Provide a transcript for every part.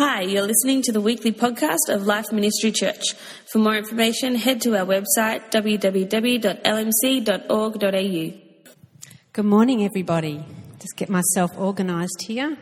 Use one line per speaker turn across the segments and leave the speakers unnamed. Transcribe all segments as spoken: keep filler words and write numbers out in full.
Hi, you're listening to the weekly podcast of Life Ministry Church. For more information, head to our website, w w w dot l m c dot org dot a u.
Good morning, everybody. Just get myself organised here.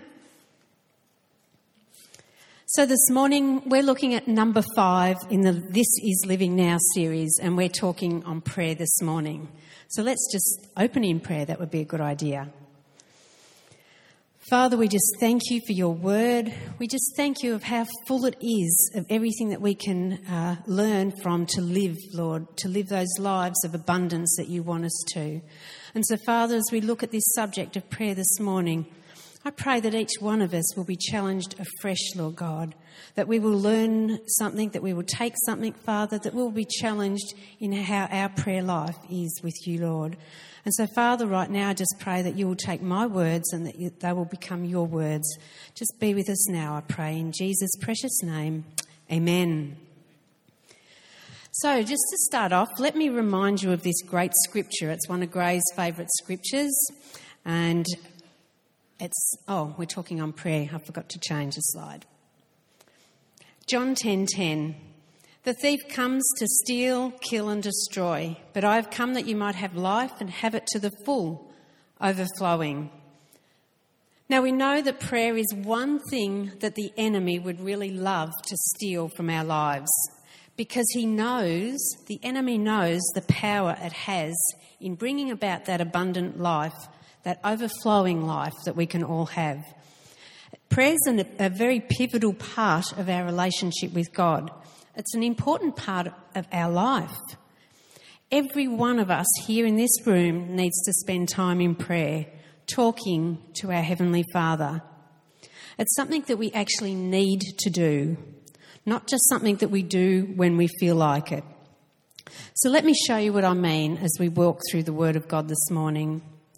So this morning, we're looking at number five in the This Is Living Now series, and we're talking on prayer this morning. So let's just open in prayer. That would be a good idea. Father, we just thank you for your word. We just thank you of how full it is of everything that we can uh, learn from to live, Lord, to live those lives of abundance that you want us to. And so, Father, as we look at this subject of prayer this morning, I pray that each one of us will be challenged afresh, Lord God, that we will learn something, that we will take something, Father, that we'll be challenged in how our prayer life is with you, Lord. And so, Father, right now, I just pray that you will take my words and that you, they will become your words. Just be with us now, I pray, in Jesus' precious name. Amen. So, just to start off, let me remind you of this great scripture. It's one of Gray's favourite scriptures. And it's, oh, we're talking on prayer. I forgot to change the slide. John ten ten. The thief comes to steal, kill and destroy, but I have come that you might have life and have it to the full, overflowing. Now we know that prayer is one thing that the enemy would really love to steal from our lives, because he knows, the enemy knows the power it has in bringing about that abundant life, that overflowing life that we can all have. Prayer is an, a very pivotal part of our relationship with God. It's an important part of our life. Every one of us here in this room needs to spend time in prayer, talking to our Heavenly Father. It's something that we actually need to do, not just something that we do when we feel like it. So let me show you what I mean as we walk through the Word of God this morning.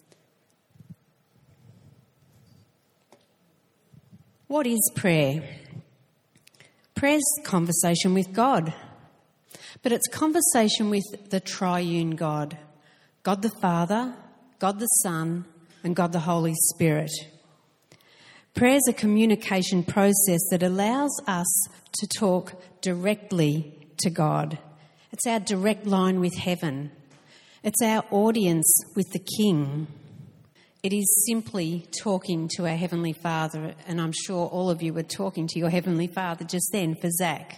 What is prayer? Prayer's conversation with God, but it's conversation with the triune God, God the Father, God the Son, and God the Holy Spirit. Prayer is a communication process that allows us to talk directly to God. It's our direct line with heaven. It's our audience with the King. It is simply talking to our Heavenly Father, and I'm sure all of you were talking to your Heavenly Father just then for Zach.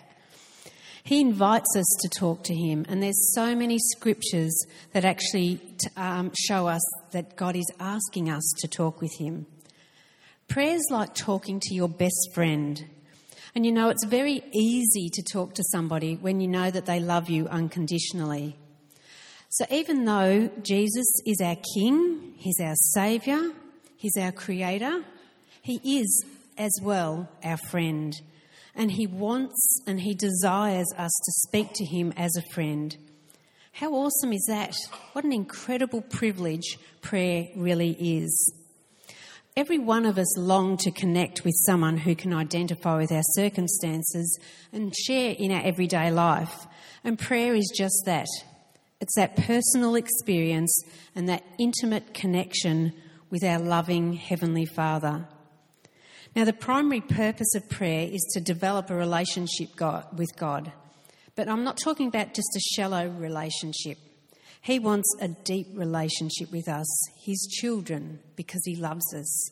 He invites us to talk to him, and there's so many scriptures that actually um, show us that God is asking us to talk with him. Prayer's like talking to your best friend. And you know, it's very easy to talk to somebody when you know that they love you unconditionally. So even though Jesus is our King, he's our Saviour, he's our Creator, he is as well our friend. And he wants and he desires us to speak to him as a friend. How awesome is that? What an incredible privilege prayer really is. Every one of us long to connect with someone who can identify with our circumstances and share in our everyday life. And prayer is just that. It's that personal experience and that intimate connection with our loving Heavenly Father. Now, the primary purpose of prayer is to develop a relationship God, with God. But I'm not talking about just a shallow relationship. He wants a deep relationship with us, his children, because he loves us.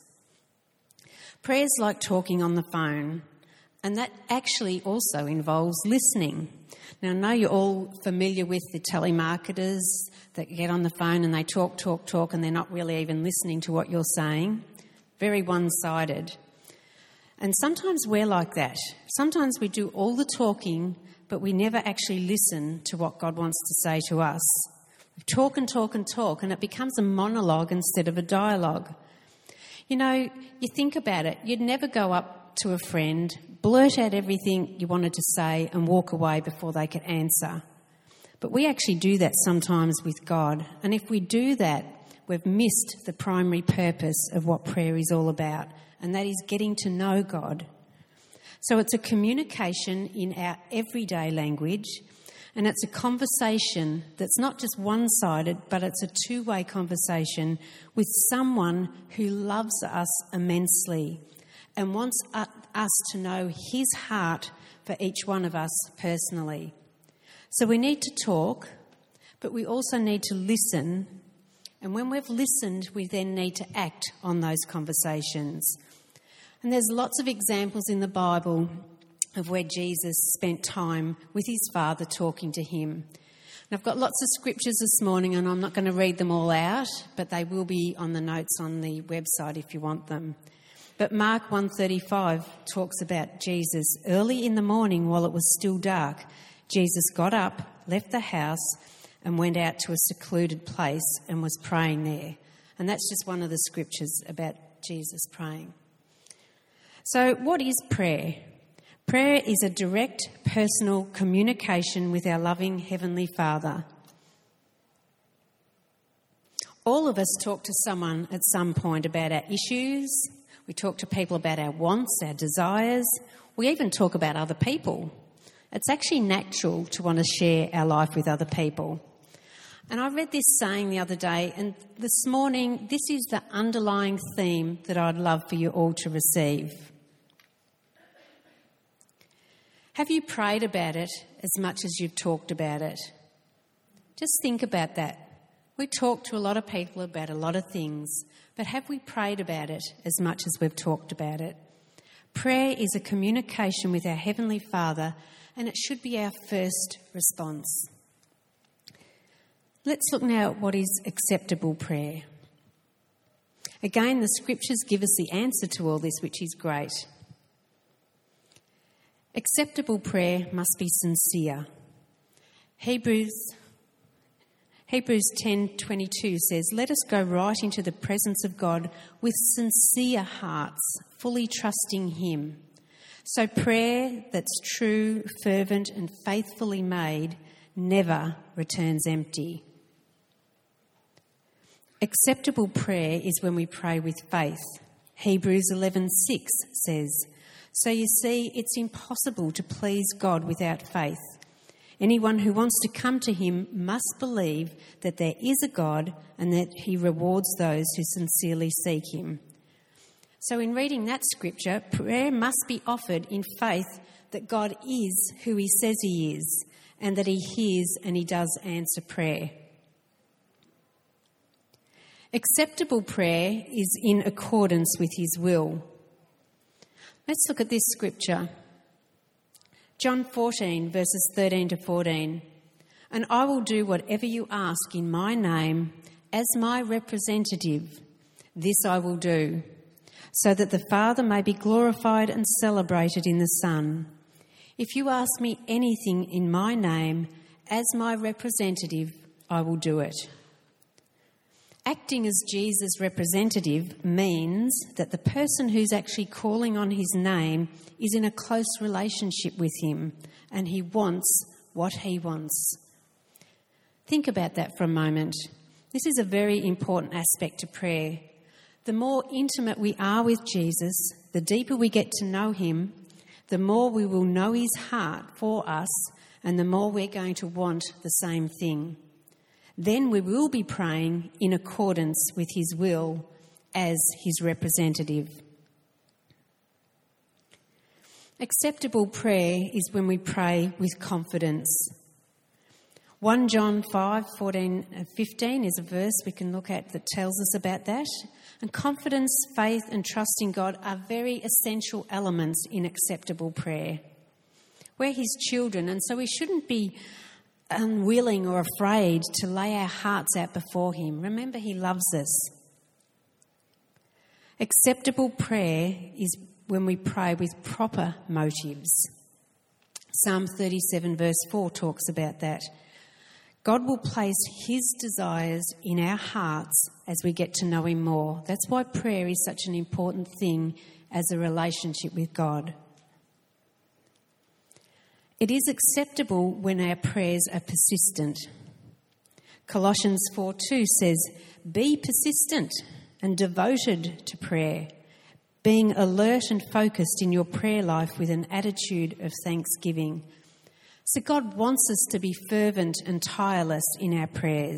Prayer's like talking on the phone, and that actually also involves listening. Now, I know you're all familiar with the telemarketers that get on the phone and they talk, talk, talk, and they're not really even listening to what you're saying. Very one-sided. And sometimes we're like that. Sometimes we do all the talking, but we never actually listen to what God wants to say to us. We talk and talk and talk, and it becomes a monologue instead of a dialogue. You know, you think about it, you'd never go up to a friend, blurt out everything you wanted to say and walk away before they could answer. But we actually do that sometimes with God. And if we do that, we've missed the primary purpose of what prayer is all about, and that is getting to know God. So it's a communication in our everyday language, and it's a conversation that's not just one-sided, but it's a two-way conversation with someone who loves us immensely and wants us to know his heart for each one of us personally. So we need to talk, but we also need to listen. And when we've listened, we then need to act on those conversations. And there's lots of examples in the Bible of where Jesus spent time with his Father talking to him. And I've got lots of scriptures this morning, and I'm not going to read them all out, but they will be on the notes on the website if you want them. But Mark one thirty-five talks about Jesus. Early in the morning, while it was still dark, Jesus got up, left the house, and went out to a secluded place and was praying there. And that's just one of the scriptures about Jesus praying. So what is prayer? Prayer is a direct, personal communication with our loving Heavenly Father. All of us talk to someone at some point about our issues. We talk to people about our wants, our desires. We even talk about other people. It's actually natural to want to share our life with other people. And I read this saying the other day, and this morning, this is the underlying theme that I'd love for you all to receive. Have you prayed about it as much as you've talked about it? Just think about that. We talk to a lot of people about a lot of things, but have we prayed about it as much as we've talked about it? Prayer is a communication with our Heavenly Father, and it should be our first response. Let's look now at what is acceptable prayer. Again, the scriptures give us the answer to all this, which is great. Acceptable prayer must be sincere. Hebrews Hebrews ten twenty-two says, "Let us go right into the presence of God with sincere hearts, fully trusting him." So prayer that's true, fervent and faithfully made never returns empty. Acceptable prayer is when we pray with faith. Hebrews eleven six says, "So you see, it's impossible to please God without faith. Anyone who wants to come to him must believe that there is a God and that he rewards those who sincerely seek him." So in reading that scripture, prayer must be offered in faith that God is who he says he is and that he hears and he does answer prayer. Acceptable prayer is in accordance with his will. Let's look at this scripture. John fourteen, verses thirteen to fourteen. "And I will do whatever you ask in my name as my representative. This I will do, so that the Father may be glorified and celebrated in the Son. If you ask me anything in my name as my representative, I will do it." Acting as Jesus' representative means that the person who's actually calling on his name is in a close relationship with him and he wants what he wants. Think about that for a moment. This is a very important aspect to prayer. The more intimate we are with Jesus, the deeper we get to know him, the more we will know his heart for us and the more we're going to want the same thing. Then we will be praying in accordance with his will as his representative. Acceptable prayer is when we pray with confidence. First John five, fourteen and fifteen is a verse we can look at that tells us about that. And confidence, faith and trust in God are very essential elements in acceptable prayer. We're his children, and so we shouldn't be unwilling or afraid to lay our hearts out before him. Remember, he loves us. Acceptable prayer is when we pray with proper motives. Psalm thirty-seven verse four talks about that. God will place his desires in our hearts as we get to know him more. That's why prayer is such an important thing as a relationship with God. It is acceptable when our prayers are persistent. Colossians four two says, "Be persistent and devoted to prayer, being alert and focused in your prayer life with an attitude of thanksgiving." So God wants us to be fervent and tireless in our prayers.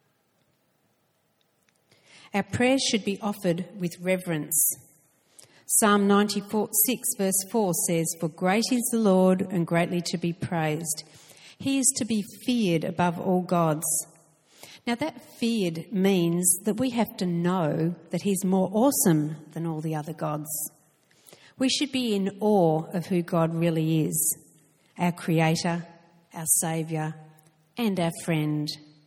Our prayers should be offered with reverence. Psalm ninety-six verse four says, "For great is the Lord and greatly to be praised. He is to be feared above all gods." Now that feared means that we have to know that he's more awesome than all the other gods. We should be in awe of who God really is, our Creator, our Saviour, and our friend.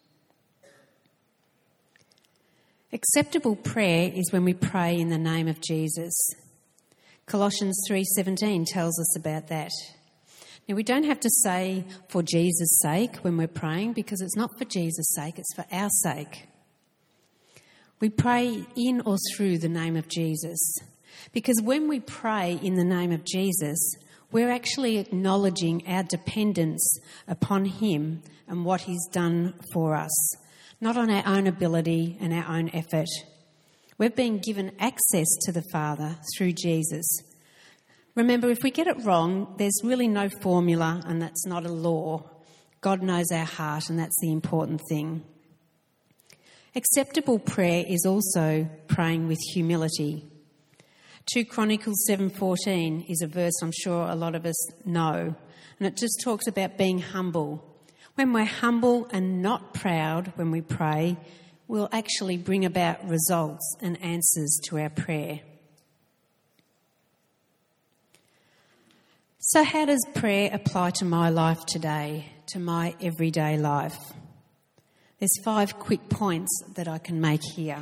Acceptable prayer is when we pray in the name of Jesus. Colossians three seventeen tells us about that. Now, we don't have to say for Jesus' sake when we're praying, because it's not for Jesus' sake, it's for our sake. We pray in or through the name of Jesus, because when we pray in the name of Jesus, we're actually acknowledging our dependence upon him and what he's done for us, not on our own ability and our own effort. We've been given access to the Father through Jesus. Remember, if we get it wrong, there's really no formula, and that's not a law. God knows our heart, and that's the important thing. Acceptable prayer is also praying with humility. Second Chronicles seven fourteen is a verse I'm sure a lot of us know, and it just talks about being humble. When we're humble and not proud when we pray, we'll actually bring about results and answers to our prayer. So how does prayer apply to my life today, to my everyday life? There's five quick points that I can make here.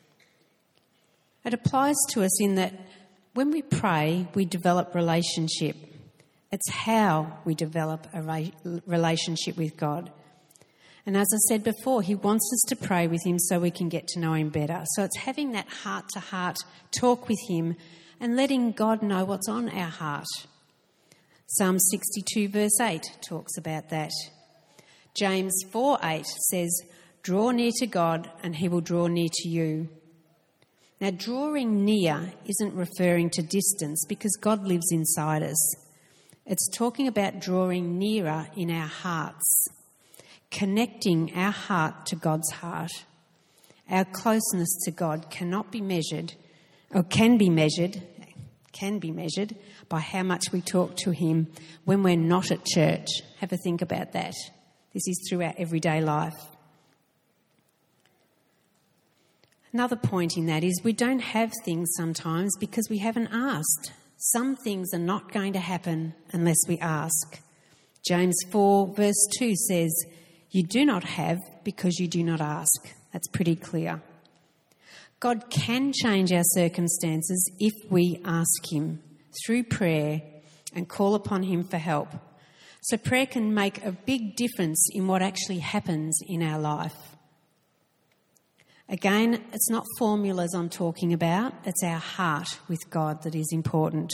It applies to us in that when we pray, we develop relationship. It's how we develop a re- relationship with God. And as I said before, he wants us to pray with him so we can get to know him better. So it's having that heart-to-heart talk with him and letting God know what's on our heart. Psalm sixty-two verse eight talks about that. James four eight says, "Draw near to God and he will draw near to you." Now, drawing near isn't referring to distance because God lives inside us. It's talking about drawing nearer in our hearts, connecting our heart to God's heart. Our closeness to God cannot be measured, or can be measured, can be measured by how much we talk to him when we're not at church. Have a think about that. This is through our everyday life. Another point in that is we don't have things sometimes because we haven't asked. Some things are not going to happen unless we ask. James four verse two says, "You do not have because you do not ask." That's pretty clear. God can change our circumstances if we ask him through prayer and call upon him for help. So prayer can make a big difference in what actually happens in our life. Again, it's not formulas I'm talking about, it's our heart with God that is important.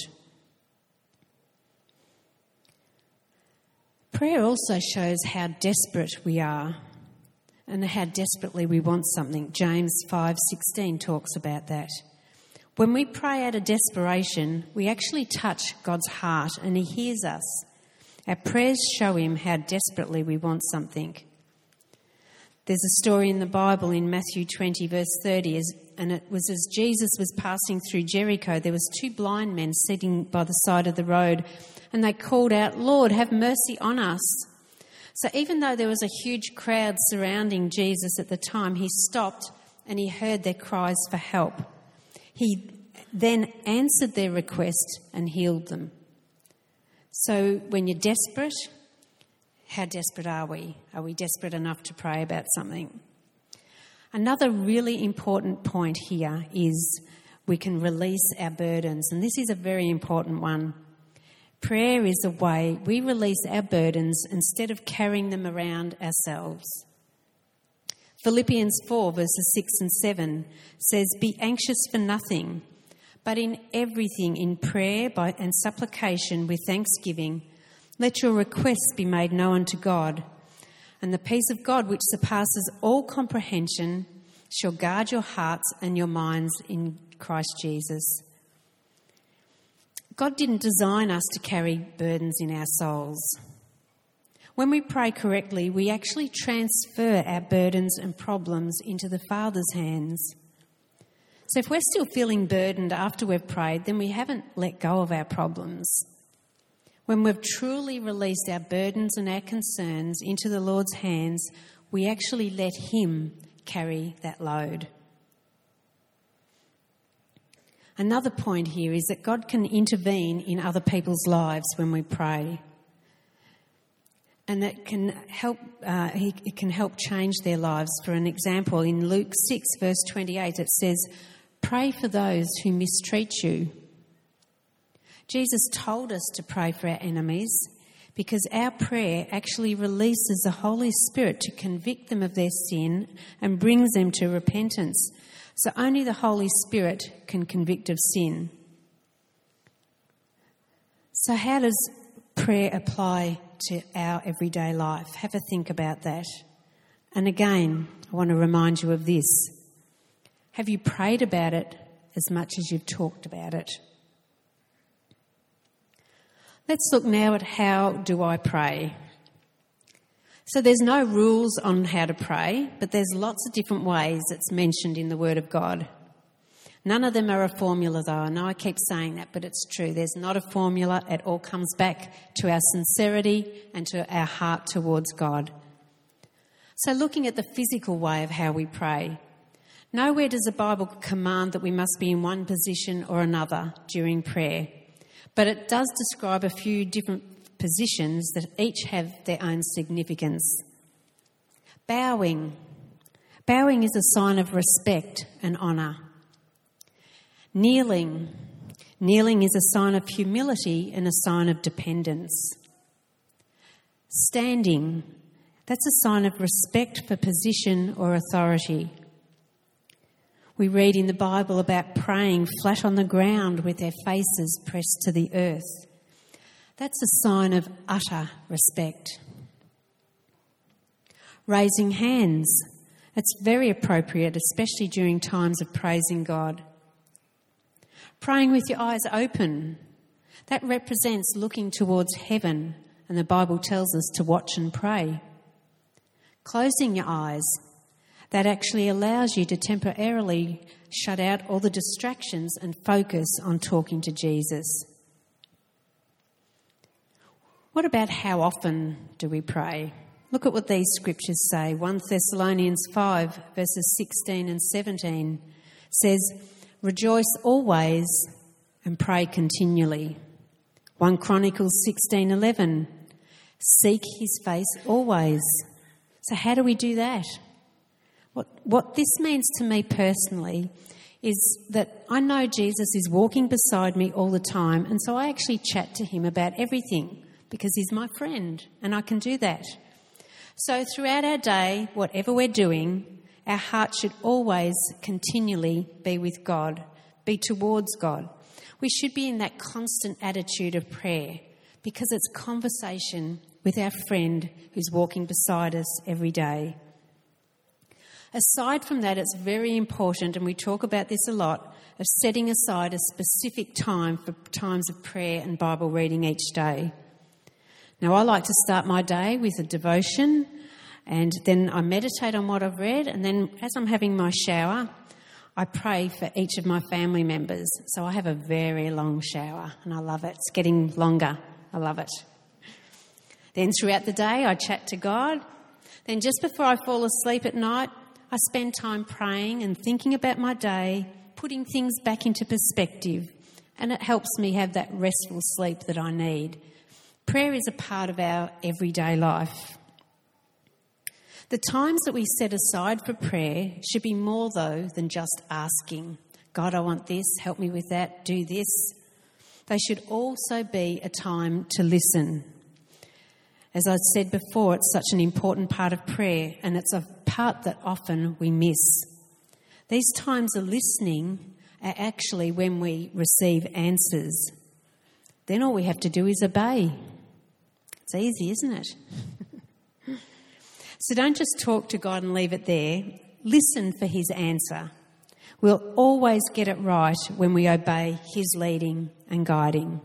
Prayer also shows how desperate we are and how desperately we want something. James five sixteen talks about that. When we pray out of desperation, we actually touch God's heart and he hears us. Our prayers show him how desperately we want something. There's a story in the Bible in Matthew twenty verse thirty, and it was as Jesus was passing through Jericho, there was two blind men sitting by the side of the road, and they called out, "Lord, have mercy on us." So even though there was a huge crowd surrounding Jesus at the time, he stopped and he heard their cries for help. He then answered their request and healed them. So when you're desperate, how desperate are we? Are we desperate enough to pray about something? Another really important point here is we can release our burdens, and this is a very important one. Prayer is a way we release our burdens instead of carrying them around ourselves. Philippians four verses six and seven says, "Be anxious for nothing, but in everything in prayer by and supplication with thanksgiving, let your requests be made known to God, and the peace of God which surpasses all comprehension shall guard your hearts and your minds in Christ Jesus." God didn't design us to carry burdens in our souls. When we pray correctly, we actually transfer our burdens and problems into the Father's hands. So if we're still feeling burdened after we've prayed, then we haven't let go of our problems. When we've truly released our burdens and our concerns into the Lord's hands, we actually let Him carry that load. Another point here is that God can intervene in other people's lives when we pray. And that can help, uh, he, it can help change their lives. For an example, in Luke six, verse twenty-eight, it says, "Pray for those who mistreat you." Jesus told us to pray for our enemies because our prayer actually releases the Holy Spirit to convict them of their sin and brings them to repentance. So only the Holy Spirit can convict of sin. So how does prayer apply to our everyday life? Have a think about that. And again, I want to remind you of this. Have you prayed about it as much as you've talked about it? Let's look now at how do I pray. So there's no rules on how to pray, but there's lots of different ways it's mentioned in the Word of God. None of them are a formula, though. I know I keep saying that, but it's true. There's not a formula. It all comes back to our sincerity and to our heart towards God. So looking at the physical way of how we pray, nowhere does the Bible command that we must be in one position or another during prayer, but it does describe a few different positions that each have their own significance. Bowing. Bowing is a sign of respect and honour. Kneeling. Kneeling is a sign of humility and a sign of dependence. Standing. That's a sign of respect for position or authority. We read in the Bible about praying flat on the ground with their faces pressed to the earth. That's a sign of utter respect. Raising hands. It's very appropriate, especially during times of praising God. Praying with your eyes open. That represents looking towards heaven, and the Bible tells us to watch and pray. Closing your eyes. That actually allows you to temporarily shut out all the distractions and focus on talking to Jesus. What about how often do we pray? Look at what these scriptures say. First Thessalonians five, verses sixteen and seventeen says, "Rejoice always and pray continually." First Chronicles sixteen eleven, "Seek his face always." So how do we do that? What, what this means to me personally is that I know Jesus is walking beside me all the time, and so I actually chat to him about everything because he's my friend and I can do that. So throughout our day, whatever we're doing, our heart should always continually be with God, be towards God. We should be in that constant attitude of prayer because it's conversation with our friend who's walking beside us every day. Aside from that, it's very important, and we talk about this a lot, of setting aside a specific time for times of prayer and Bible reading each day. Now, I like to start my day with a devotion, and then I meditate on what I've read, and then as I'm having my shower, I pray for each of my family members. So I have a very long shower, and I love it. It's getting longer. I love it. Then throughout the day, I chat to God. Then just before I fall asleep at night, I spend time praying and thinking about my day, putting things back into perspective, and it helps me have that restful sleep that I need. Prayer is a part of our everyday life. The times that we set aside for prayer should be more, though, than just asking, God, I want this, help me with that, do this. They should also be a time to listen. As I said before, it's such an important part of prayer, and it's a part that often we miss. These times of listening are actually when we receive answers. Then all we have to do is obey. It's easy, isn't it? So don't just talk to God and leave it there. Listen for his answer. We'll always get it right when we obey his leading and guiding.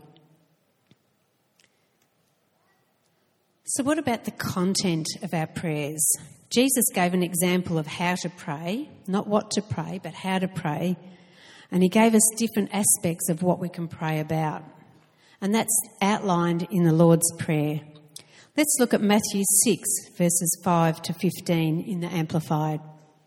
So what about the content of our prayers? Jesus gave an example of how to pray, not what to pray, but how to pray. And he gave us different aspects of what we can pray about. And that's outlined in the Lord's Prayer. Let's look at Matthew six, verses five to fifteen in the Amplified.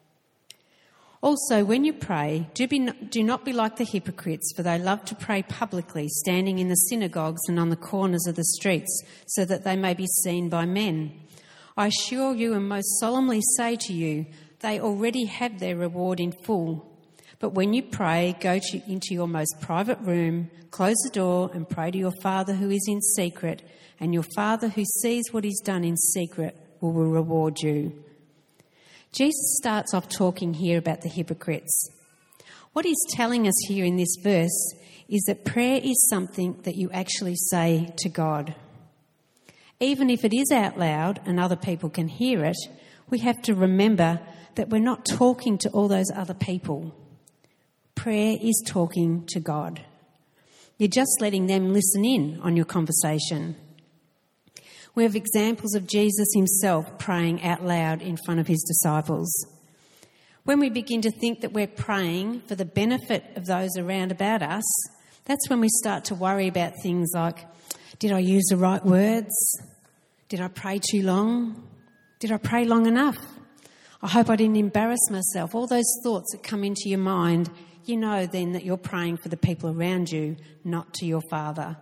Also, when you pray, do, be, do not be like the hypocrites, for they love to pray publicly, standing in the synagogues and on the corners of the streets, so that they may be seen by men. I assure you and most solemnly say to you, they already have their reward in full. But when you pray, go to, into your most private room, close the door and pray to your Father who is in secret, and your Father who sees what is done in secret will reward you. Jesus starts off talking here about the hypocrites. What he's telling us here in this verse is that prayer is something that you actually say to God. Even if it is out loud and other people can hear it, we have to remember that we're not talking to all those other people. Prayer is talking to God. You're just letting them listen in on your conversation. We have examples of Jesus himself praying out loud in front of his disciples. When we begin to think that we're praying for the benefit of those around about us, that's when we start to worry about things like, did I use the right words? Did I pray too long? Did I pray long enough? I hope I didn't embarrass myself. All those thoughts that come into your mind, you know then that you're praying for the people around you, not to your Father.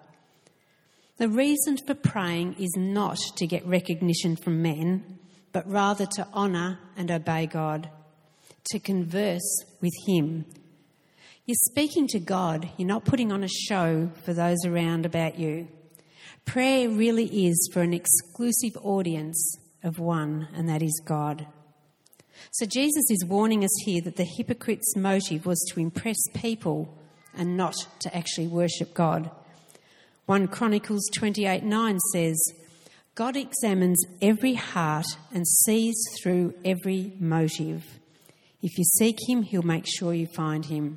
The reason for praying is not to get recognition from men, but rather to honour and obey God, to converse with him. You're speaking to God, you're not putting on a show for those around about you. Prayer really is for an exclusive audience of one, and that is God. So Jesus is warning us here that the hypocrite's motive was to impress people and not to actually worship God. First Chronicles twenty-eight nine says, God examines every heart and sees through every motive. If you seek him, he'll make sure you find him.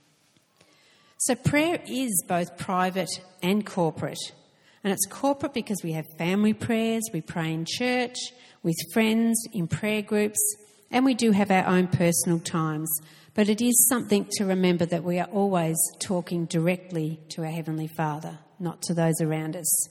So prayer is both private and corporate. And it's corporate because we have family prayers, we pray in church, with friends, in prayer groups, and we do have our own personal times. But it is something to remember that we are always talking directly to our Heavenly Father, not to those around us.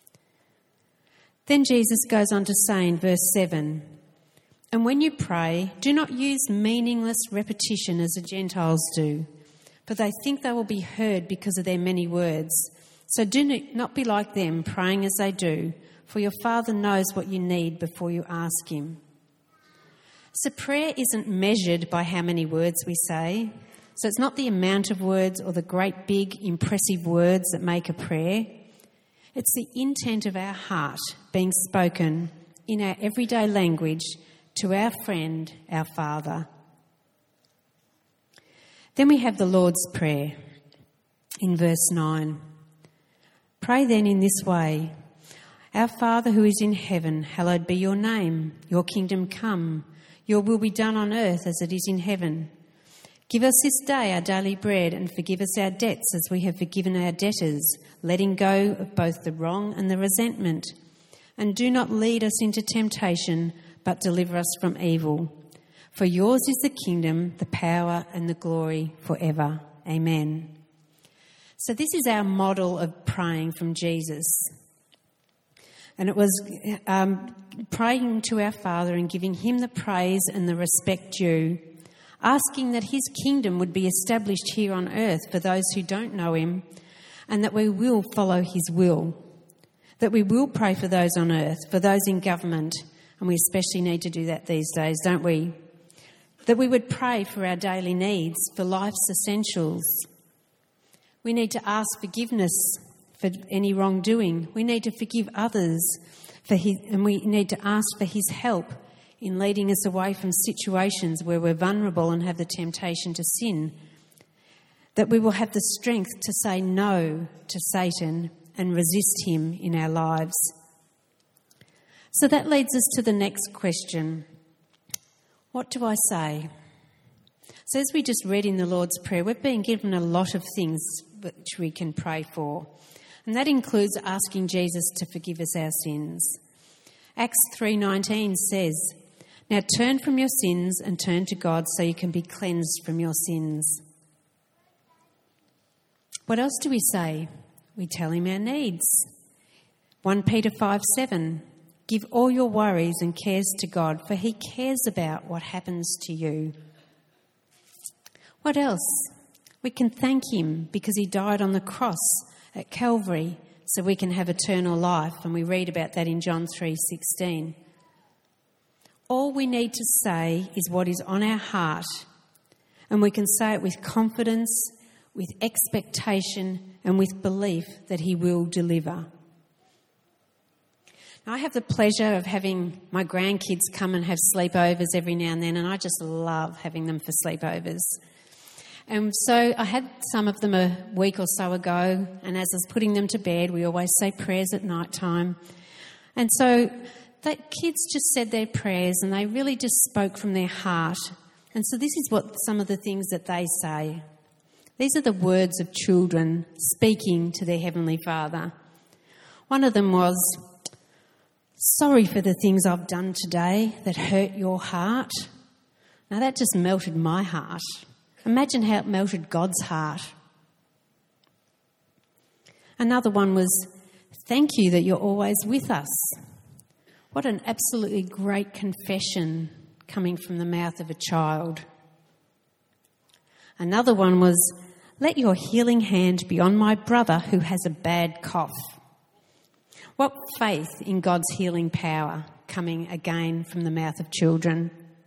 Then Jesus goes on to say in verse seven, and when you pray, do not use meaningless repetition as the Gentiles do, for they think they will be heard because of their many words. So do not be like them, praying as they do, for your Father knows what you need before you ask him. So prayer isn't measured by how many words we say. So it's not the amount of words or the great big impressive words that make a prayer. It's the intent of our heart being spoken in our everyday language to our friend, our Father. Then we have the Lord's Prayer in verse nine. Pray then in this way, our Father who is in heaven, hallowed be your name. Your kingdom come. Your will be done on earth as it is in heaven. Give us this day our daily bread and forgive us our debts as we have forgiven our debtors, letting go of both the wrong and the resentment. And do not lead us into temptation, but deliver us from evil. For yours is the kingdom, the power and the glory forever. Amen. So this is our model of praying from Jesus. And it was um, praying to our Father and giving him the praise and the respect due, asking that his kingdom would be established here on earth for those who don't know him, and that we will follow his will, that we will pray for those on earth, for those in government, and we especially need to do that these days, don't we? That we would pray for our daily needs, for life's essentials. We need to ask forgiveness for any wrongdoing. We need to forgive others, for his, and we need to ask for his help in leading us away from situations where we're vulnerable and have the temptation to sin. That we will have the strength to say no to Satan and resist him in our lives. So that leads us to the next question. What do I say? So as we just read in the Lord's Prayer, we've been given a lot of things which we can pray for. And that includes asking Jesus to forgive us our sins. Acts three nineteen says, now turn from your sins and turn to God so you can be cleansed from your sins. What else do we say? We tell him our needs. First Peter five seven, give all your worries and cares to God, for he cares about what happens to you. What else? We can thank him because he died on the cross at Calvary so we can have eternal life, and we read about that in John three sixteen. All we need to say is what is on our heart, and we can say it with confidence, with expectation, and with belief that he will deliver. Now, I have the pleasure of having my grandkids come and have sleepovers every now and then, and I just love having them for sleepovers. And so I had some of them a week or so ago, and as I was putting them to bed, we always say prayers at night time. And so the kids just said their prayers, and they really just spoke from their heart. And so this is what some of the things that they say. These are the words of children speaking to their Heavenly Father. One of them was, sorry for the things I've done today that hurt your heart. Now that just melted my heart. Imagine how it melted God's heart. Another one was, thank you that you're always with us. What an absolutely great confession coming from the mouth of a child. Another one was, let your healing hand be on my brother who has a bad cough. What faith in God's healing power coming again from the mouth of children.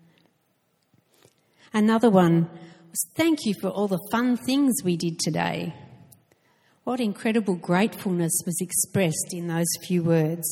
Another one, thank you for all the fun things we did today. What incredible gratefulness was expressed in those few words.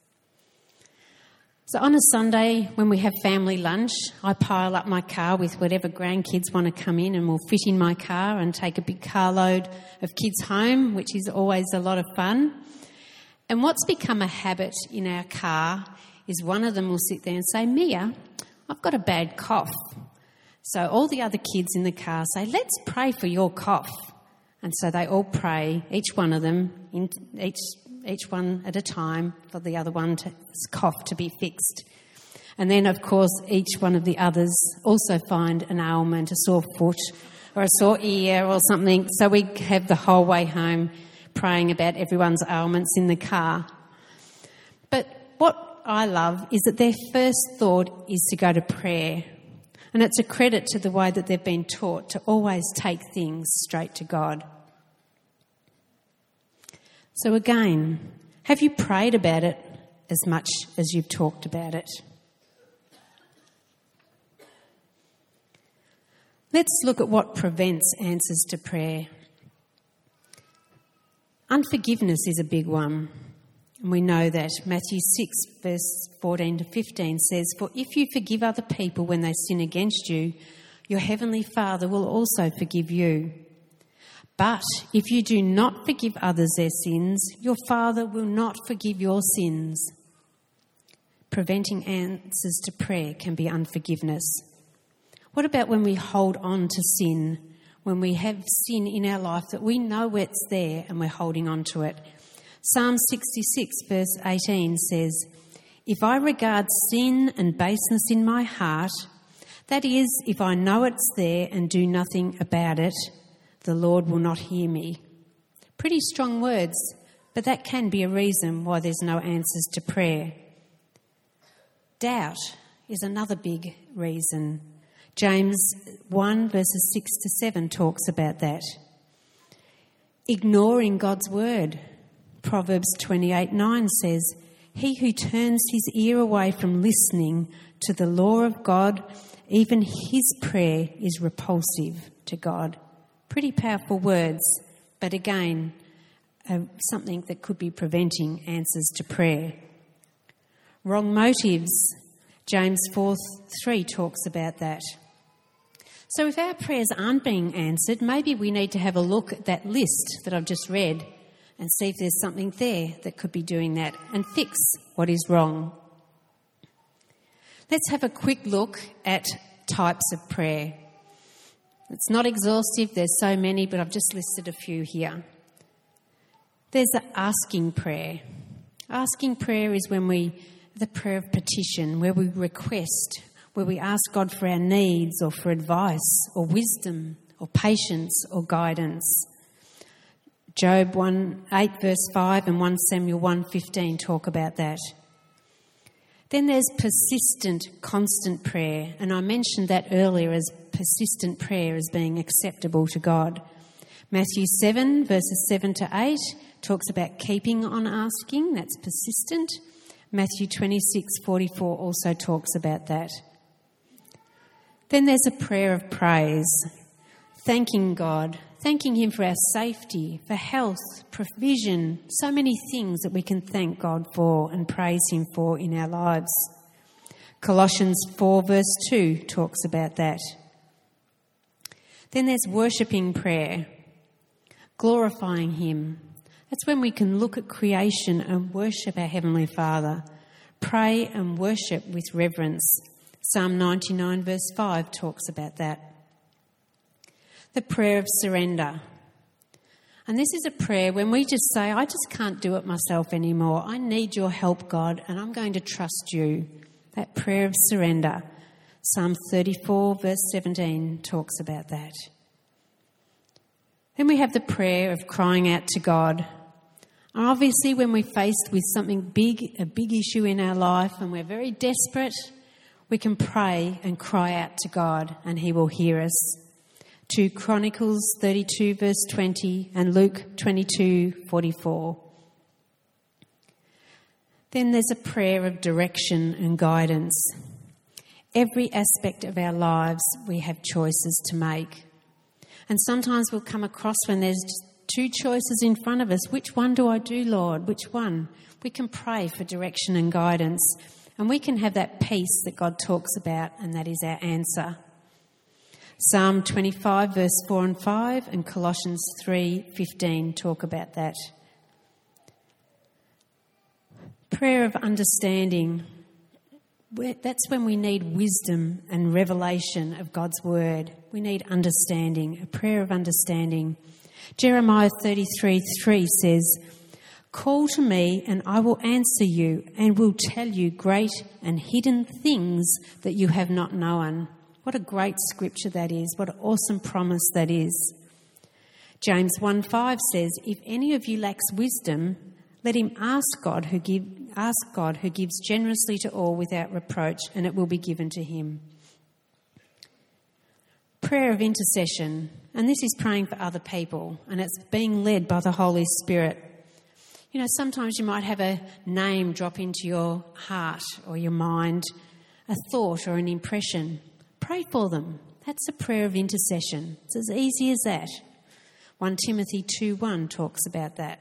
So on a Sunday, when we have family lunch, I pile up my car with whatever grandkids want to come in, and we'll fit in my car and take a big carload of kids home, which is always a lot of fun. And what's become a habit in our car is one of them will sit there and say, Mia, I've got a bad cough. So all the other kids in the car say, let's pray for your cough. And so they all pray, each one of them, in, each each one at a time, for the other one's cough to be fixed. And then, of course, each one of the others also find an ailment, a sore foot or a sore ear or something. So we have the whole way home praying about everyone's ailments in the car. But what I love is that their first thought is to go to prayer. And it's a credit to the way that they've been taught to always take things straight to God. So again, have you prayed about it as much as you've talked about it? Let's look at what prevents answers to prayer. Unforgiveness is a big one. And we know that Matthew six, verse fourteen to fifteen says, for if you forgive other people when they sin against you, your heavenly Father will also forgive you. But if you do not forgive others their sins, your Father will not forgive your sins. Preventing answers to prayer can be unforgiveness. What about when we hold on to sin, when we have sin in our life that we know it's there and we're holding on to it? Psalm sixty-six, verse eighteen says, if I regard sin and baseness in my heart, that is, if I know it's there and do nothing about it, the Lord will not hear me. Pretty strong words, but that can be a reason why there's no answers to prayer. Doubt is another big reason. James one, verses six to seven talks about that. Ignoring God's word. Proverbs twenty-eight nine says, he who turns his ear away from listening to the law of God, even his prayer is repulsive to God. Pretty powerful words, but again, uh, something that could be preventing answers to prayer. Wrong motives. James four three talks about that. So if our prayers aren't being answered, maybe we need to have a look at that list that I've just read and see if there's something there that could be doing that and fix what is wrong. Let's have a quick look at types of prayer. It's not exhaustive, there's so many, but I've just listed a few here. There's the asking prayer. Asking prayer is when we, the prayer of petition, where we request, where we ask God for our needs or for advice or wisdom or patience or guidance. Job one eight verse five and First Samuel one fifteen talk about that. Then there's persistent, constant prayer, and I mentioned that earlier as persistent prayer as being acceptable to God. Matthew seven verses seven to eight talks about keeping on asking, that's persistent. Matthew twenty-six forty-four also talks about that. Then there's a prayer of praise, thanking God, thanking him for our safety, for health, provision, so many things that we can thank God for and praise him for in our lives. Colossians four verse two talks about that. Then there's worshipping prayer, glorifying him. That's when we can look at creation and worship our Heavenly Father, pray and worship with reverence. Psalm ninety-nine verse five talks about that. The prayer of surrender. And this is a prayer when we just say, I just can't do it myself anymore. I need your help, God, and I'm going to trust you. That prayer of surrender. Psalm thirty-four verse seventeen talks about that. Then we have the prayer of crying out to God. And obviously when we're faced with something big, a big issue in our life and we're very desperate, we can pray and cry out to God and he will hear us. Second Chronicles thirty-two verse twenty and Luke twenty-two forty-four. Then there's a prayer of direction and guidance. Every aspect of our lives we have choices to make. And sometimes we'll come across when there's two choices in front of us. Which one do I do, Lord? Which one? We can pray for direction and guidance. And we can have that peace that God talks about, and that is our answer. Psalm twenty-five verse four and five and Colossians three fifteen talk about that. Prayer of understanding. That's when we need wisdom and revelation of God's word. We need understanding, a prayer of understanding. Jeremiah thirty-three three says, "Call to me and I will answer you and will tell you great and hidden things that you have not known." What a great scripture that is. What an awesome promise that is. James one five says, "If any of you lacks wisdom, let him ask God who give ask God who gives generously to all without reproach, and it will be given to him." Prayer of intercession, and this is praying for other people, and it's being led by the Holy Spirit. You know, sometimes you might have a name drop into your heart or your mind, a thought or an impression. Pray for them. That's a prayer of intercession. It's as easy as that. First Timothy two one talks about that.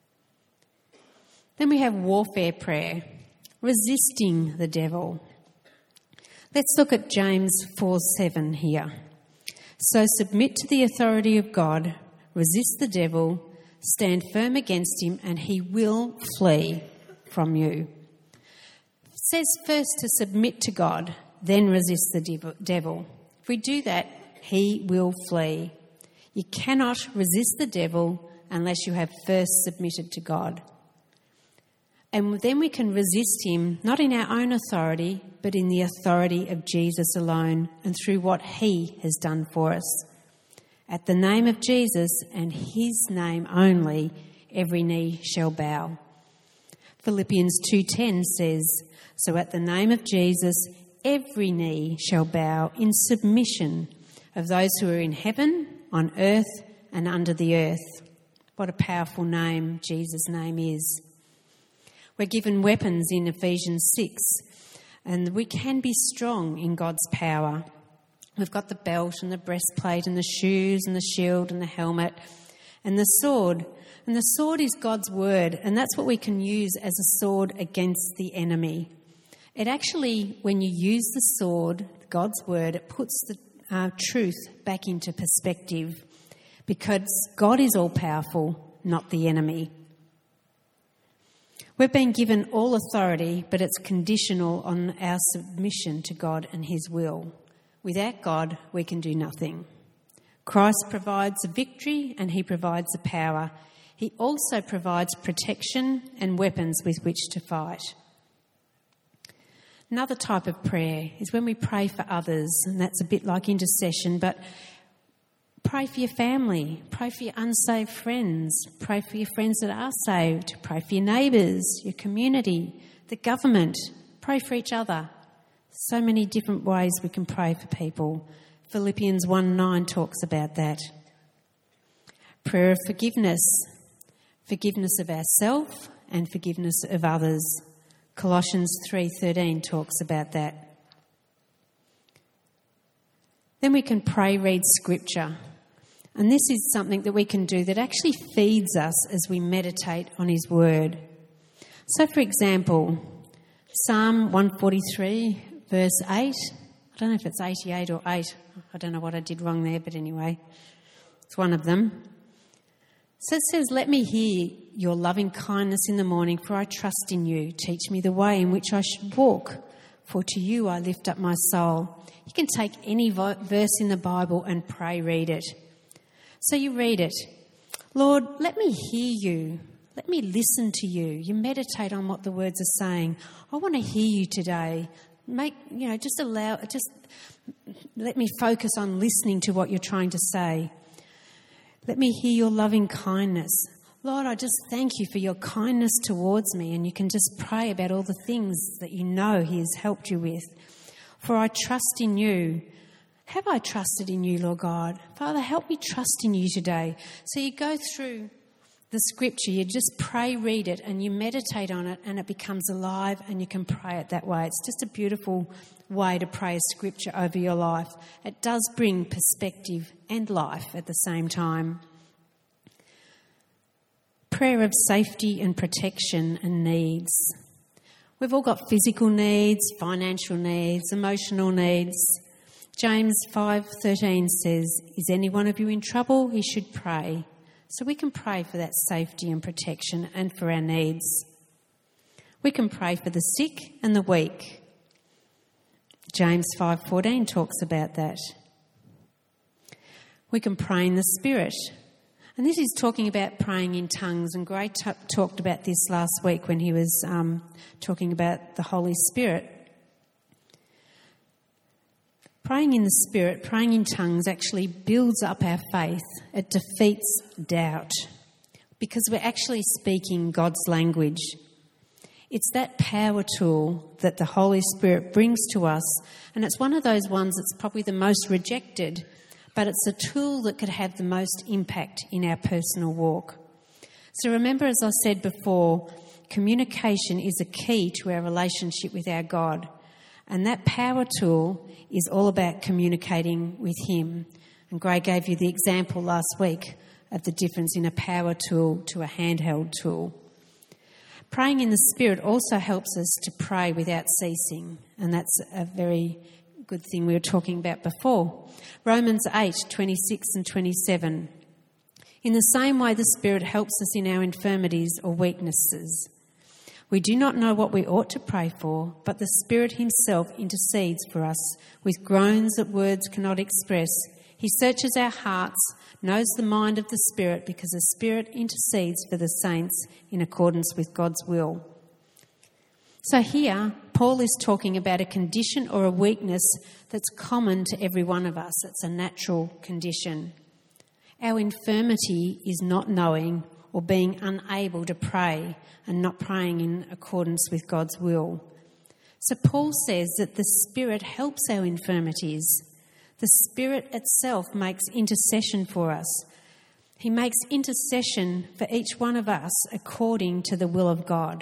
Then we have warfare prayer, resisting the devil. Let's look at James four seven here. "So submit to the authority of God, resist the devil, stand firm against him, and he will flee from you." It says first to submit to God, then resist the devil. If we do that, he will flee. You cannot resist the devil unless you have first submitted to God. And then we can resist him, not in our own authority, but in the authority of Jesus alone and through what he has done for us. At the name of Jesus and his name only, every knee shall bow. Philippians two ten says, "So at the name of Jesus, every knee shall bow in submission of those who are in heaven, on earth, and under the earth." What a powerful name Jesus' name is. We're given weapons in Ephesians six, and we can be strong in God's power. We've got the belt and the breastplate and the shoes and the shield and the helmet and the sword. And the sword is God's word, and that's what we can use as a sword against the enemy. It actually, when you use the sword, God's word, it puts the uh, truth back into perspective, because God is all powerful, not the enemy. We've been given all authority, but it's conditional on our submission to God and his will. Without God, we can do nothing. Christ provides the victory and he provides the power. He also provides protection and weapons with which to fight. Another type of prayer is when we pray for others, and that's a bit like intercession, but Pray for your family. Pray for your unsaved friends. Pray for your friends that are saved. Pray for your neighbours, your community, the government. Pray for each other. So many different ways we can pray for people. Philippians one nine talks about that. Prayer of forgiveness. Forgiveness of ourselves and forgiveness of others. Colossians three thirteen talks about that. Then we can pray, read scripture. And this is something that we can do that actually feeds us as we meditate on his word. So, for example, Psalm one forty-three, verse eight. I don't know if it's eighty-eight or eight. I don't know what I did wrong there, but anyway, it's one of them. So it says, let me hear your loving kindness in the morning, for I trust in you. Teach me the way in which I should walk, for to you I lift up my soul. You can take any verse in the Bible and pray, read it. So you read it. Lord, let me hear you. Let me listen to you. You meditate on what the words are saying. I want to hear you today. Make, you know, just allow, just let me focus on listening to what you're trying to say. Let me hear your loving kindness. Lord, I just thank you for your kindness towards me. And you can just pray about all the things that you know he has helped you with. For I trust in you. Have I trusted in you, Lord God? Father, help me trust in you today. So you go through the scripture, you just pray, read it, and you meditate on it, and it becomes alive, and you can pray it that way. It's just a beautiful way to pray a scripture over your life. It does bring perspective and life at the same time. Prayer of safety and protection and needs. We've all got physical needs, financial needs, emotional needs. James five thirteen says, is any one of you in trouble? He should pray. So we can pray for that safety and protection and for our needs. We can pray for the sick and the weak. James five fourteen talks about that. We can pray in the Spirit. And this is talking about praying in tongues. And Gray t- talked about this last week when he was um, talking about the Holy Spirit. Praying in the Spirit, praying in tongues actually builds up our faith. It defeats doubt because we're actually speaking God's language. It's that power tool that the Holy Spirit brings to us, and it's one of those ones that's probably the most rejected, but it's a tool that could have the most impact in our personal walk. So remember, as I said before, communication is a key to our relationship with our God. And that power tool is all about communicating with him. And Gray gave you the example last week of the difference in a power tool to a handheld tool. Praying in the Spirit also helps us to pray without ceasing. And that's a very good thing we were talking about before. Romans eight, twenty-six and twenty-seven. In the same way, the Spirit helps us in our infirmities or weaknesses. We do not know what we ought to pray for, but the Spirit himself intercedes for us with groans that words cannot express. He searches our hearts, knows the mind of the Spirit, because the Spirit intercedes for the saints in accordance with God's will. So here, Paul is talking about a condition or a weakness that's common to every one of us. It's a natural condition. Our infirmity is not knowing or being unable to pray and not praying in accordance with God's will. So Paul says that the Spirit helps our infirmities. The Spirit itself makes intercession for us. He makes intercession for each one of us according to the will of God.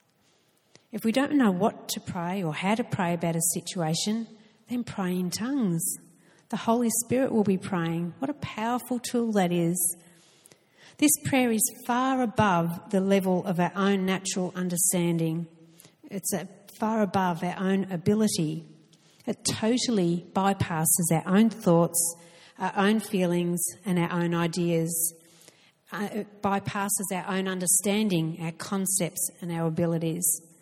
If we don't know what to pray or how to pray about a situation, then pray in tongues. The Holy Spirit will be praying. What a powerful tool that is. This prayer is far above the level of our own natural understanding. It's a, far above our own ability. It totally bypasses our own thoughts, our own feelings and our own ideas. Uh, it bypasses our own understanding, our concepts and our abilities.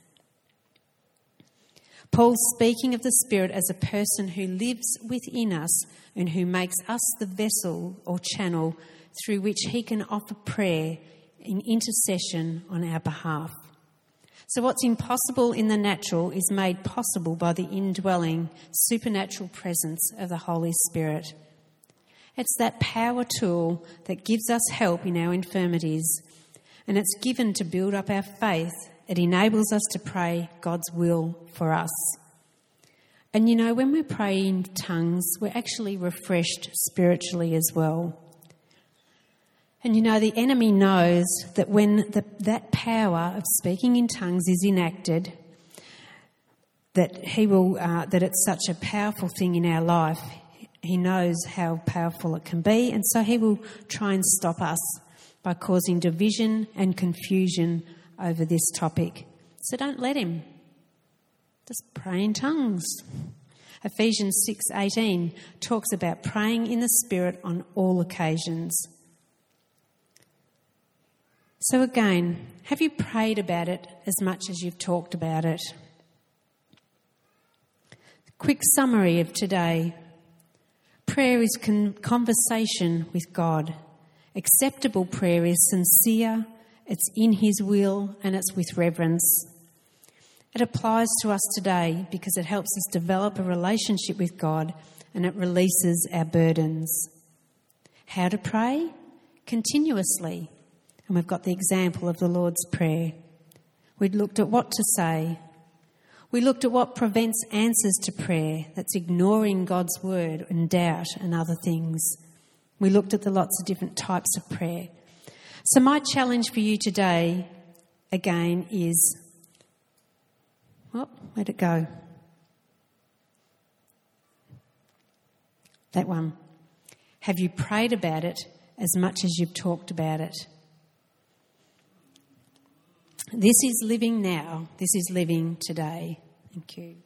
Paul's speaking of the Spirit as a person who lives within us and who makes us the vessel or channel through which he can offer prayer in intercession on our behalf. So what's impossible in the natural is made possible by the indwelling supernatural presence of the Holy Spirit. It's that power tool that gives us help in our infirmities, and it's given to build up our faith. It enables us to pray God's will for us. And you know, when we pray in tongues, we're actually refreshed spiritually as well. And you know, the enemy knows that when the, that power of speaking in tongues is enacted, that he will, uh, that it's such a powerful thing in our life. He knows how powerful it can be, and so he will try and stop us by causing division and confusion over this topic. So don't let him. Just pray in tongues. Ephesians six eighteen talks about praying in the Spirit on all occasions. So again, have you prayed about it as much as you've talked about it? Quick summary of today. Prayer is con- conversation with God. Acceptable prayer is sincere, it's in his will, and it's with reverence. It applies to us today because it helps us develop a relationship with God and it releases our burdens. How to pray? Continuously. And we've got the example of the Lord's Prayer. We looked at what to say. We looked at what prevents answers to prayer. That's ignoring God's word and doubt and other things. We looked at the lots of different types of prayer. So my challenge for you today, again, is... Oh, where'd it go? That one. Have you prayed about it as much as you've talked about it? This is living now. This is living today. Thank you.